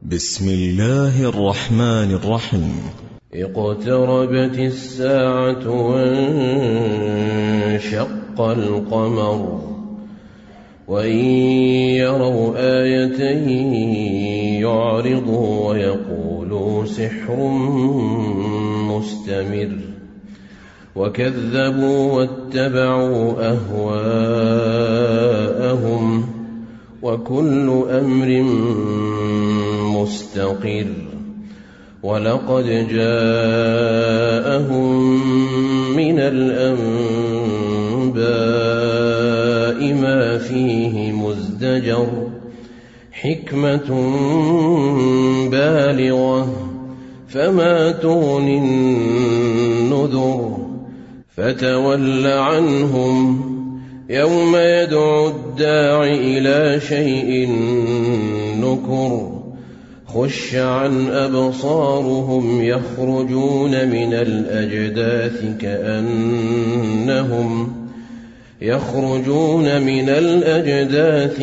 بسم الله الرحمن الرحيم. اقتربت الساعة وانشق القمر وإن يروا آية يعرضوا ويقولوا سحر مستمر وكذبوا واتبعوا أهواءهم وكل أمر مستقر ولقد جاءهم من الأنباء ما فيه مزدجر حكمة بالغة فما تغني النذر فتول عنهم يوم يدعو الداع إلى شيء نكر خش عن أبصارهم يخرجون من الأجداث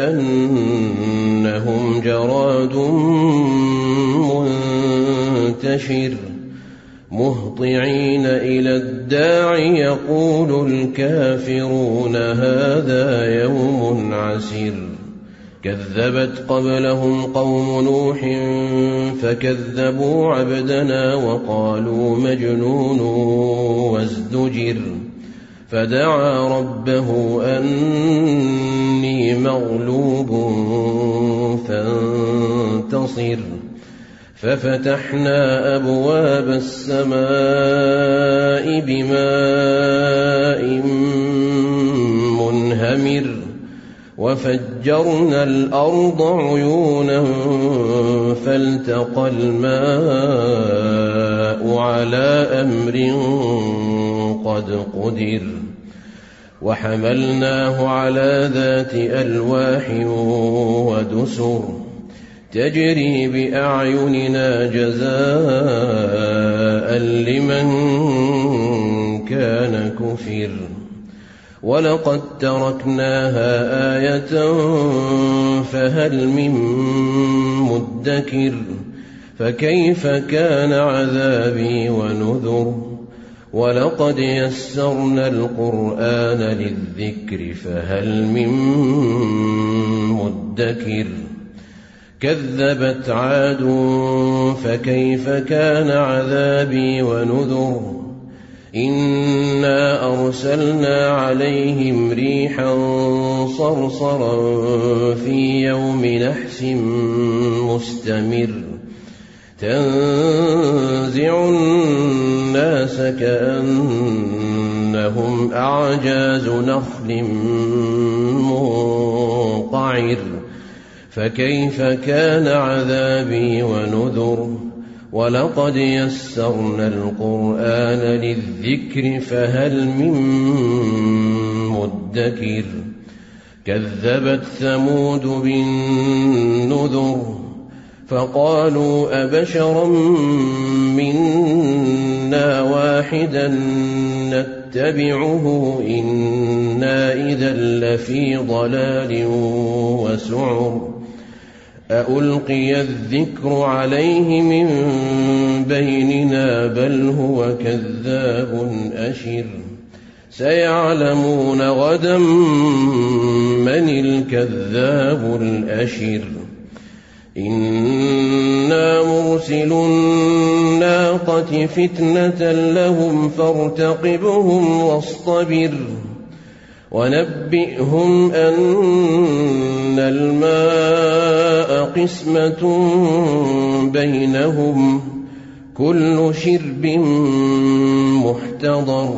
كأنهم جراد منتشر مهطعين إلى الداع يقول الكافرون هذا يوم عسير كذبت قبلهم قوم نوح فكذبوا عبدنا وقالوا مجنون وازدجر فدعا ربه أني مغلوب فانتصر ففتحنا أبواب السماء بماء منهمر وفجرنا الأرض عيونا فالتقى الماء على أمر قد قدر وحملناه على ذات ألواح ودسر تجري بأعيننا جزاء لمن كان كفر ولقد تركناها آية فهل من مدكر فكيف كان عذابي ونذر ولقد يسرنا القرآن للذكر فهل من مدكر كذبت عاد فكيف كان عذابي ونذر إنا أرسلنا عليهم ريحا صرصرا في يوم نحس مستمر تنزع الناس كأنهم أعجاز نخل منقعر فكيف كان عذابي ونذر ولقد يسرنا القرآن للذكر فهل من مدكر كذبت ثمود بالنذر فقالوا أبشرا منا واحدا نتبعه إنا إذا لفي ضلال وسعر أألقي الذكر عليه من بيننا بل هو كذاب أشر سيعلمون غدا من الكذاب الأشر إنا مرسل الناقة فتنة لهم فارتقبهم واصطبر ونبئهم أن الماء قسمة بينهم كل شرب محتضر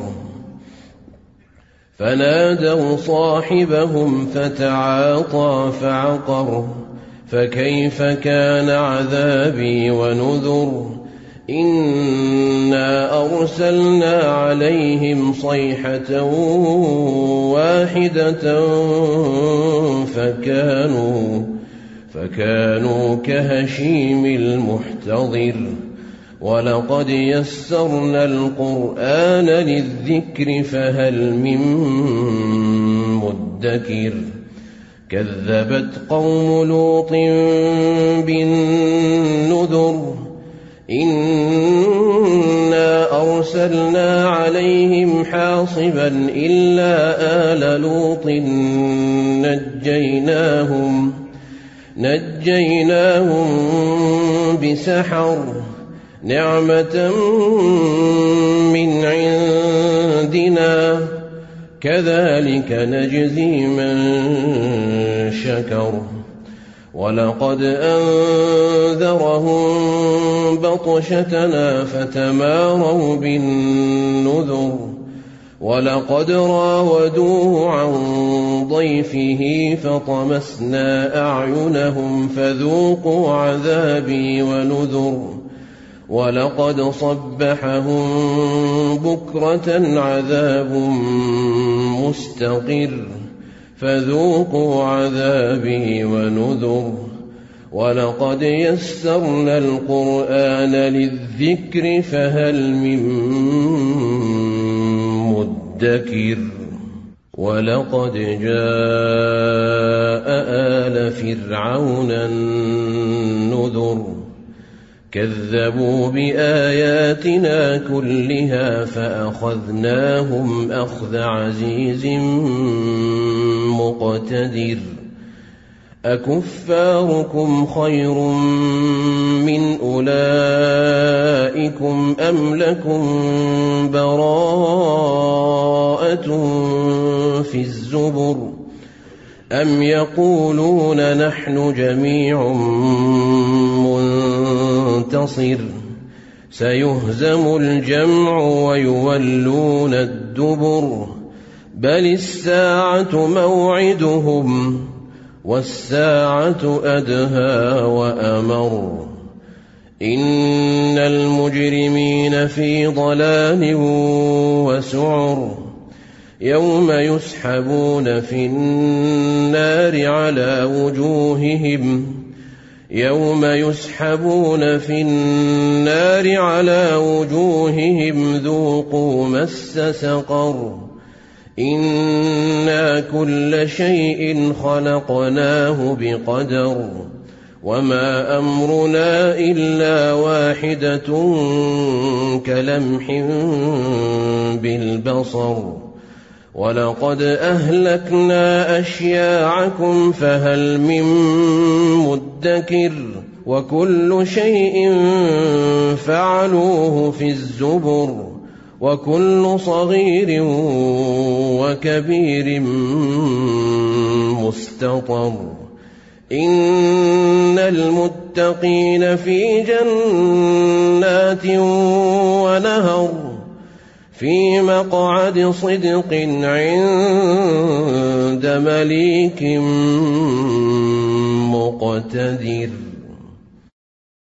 فنادوا صاحبهم فتعاطى فعقر فكيف كان عذابي ونذر إنا أرسلنا عليهم صيحة واحدة فكانوا كهشيم المحتضر ولقد يسرنا القرآن للذكر فهل من مدكر كذبت قوم لوط بالنذر إنا أرسلنا عليهم حاصبا إلا آل لوط نجيناهم بسحر نعمة من عندنا كذلك نجزي من شكر ولقد أنذرهم بطشتنا فتماروا بالنذر ولقد راودوه عن ضيفه فطمسنا أعينهم فذوقوا عذابي ونذر ولقد صبحهم بكرة عذاب مستقر فذوقوا عذابي ونذر ولقد يسرنا القرآن للذكر فهل من مدكر ولقد جاء آل فرعون النذر كذبوا بآياتنا كلها فأخذناهم أخذ عزيز مقتدر أكفاركم خير من أولئكم أم لكم براءة في الزبر أم يقولون نحن جميع منتصر سيهزم الجمع ويولون الدبر بل الساعة موعدهم والساعة أدهى وأمر إن المجرمين في ضلال وسعر يوم يسحبون في النار على وجوههم ذوقوا مس سقر إنا كل شيء خلقناه بقدر وما أمرنا إلا واحدة كلمح بالبصر ولقد أهلكنا أشياعكم فهل من مدكر وكل شيء فعلوه في الزبر وكل صغير وكبير مستطر إن المتقين في جنات ونهر في مقعد صدق عند مليك مقتدر.